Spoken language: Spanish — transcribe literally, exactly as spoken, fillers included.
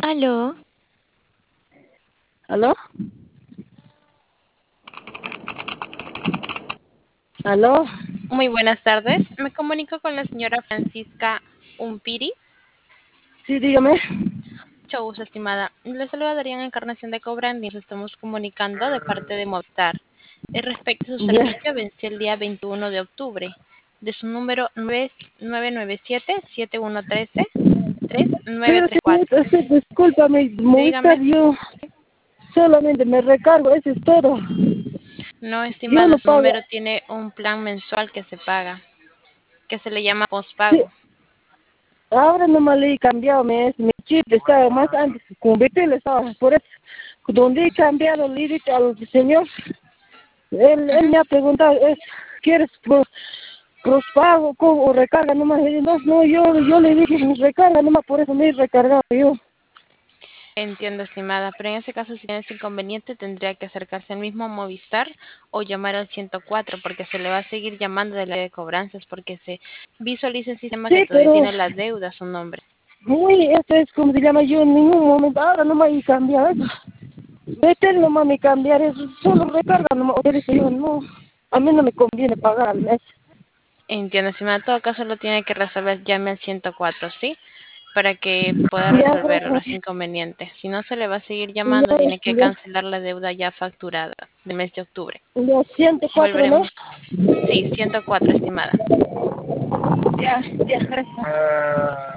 Aló, ¿Aló? ¿Aló? muy buenas tardes. Me comunico con la señora Francisca Umpiri. Sí, dígame. Mucho gusto, estimada. Le saluda Darían Encarnación de Cobrandi. Nos estamos comunicando de parte de Movistar. Es respecto a su Ya. servicio, venció el día veintiuno de octubre. De su número nueve nueve nueve siete siete uno uno tres tres nueve Pero tres cuatro. señorita, usted, discúlpame, Movistar, Dígame. yo solamente me recargo, eso es todo. No, Yo estimada, no su pago. número tiene un plan mensual que se paga, que se le llama Sí, postpago. ahora nomás le he cambiado, mi, mi chip estaba más antes, con B T le estaba, por eso, donde he cambiado, le he dicho al señor, él, él Ujú. me ha preguntado, es, ¿quieres pro- prospago co- o recarga nomás? Y no, no, yo, yo le dije, recarga nomás, por eso me he recargado yo. Entiendo, estimada, pero en ese caso, si tienes inconveniente, tendría que acercarse al mismo Movistar o llamar al ciento cuatro, porque se le va a seguir llamando de la de cobranzas, porque se visualiza el sistema que Sí, todavía pero tiene la deuda a su nombre. muy, esto es como se llama, yo en ningún momento, ahora no me voy a cambiar eso. Vete nomás me cambiar eso, solo recarga nomás, o dice yo, no, a mí no me conviene pagar al mes. Entiendo, estimada, en todo caso lo tiene que resolver, llame al ciento cuatro, ¿sí? Para que pueda Ya, resolver los inconvenientes. Si no, se le va a seguir llamando, ya, tiene que ya, cancelar la deuda ya facturada del mes de octubre. ya, ciento cuatro, ¿no? Volveremos. Sí, ciento cuatro, estimada. Ya, ya, gracias.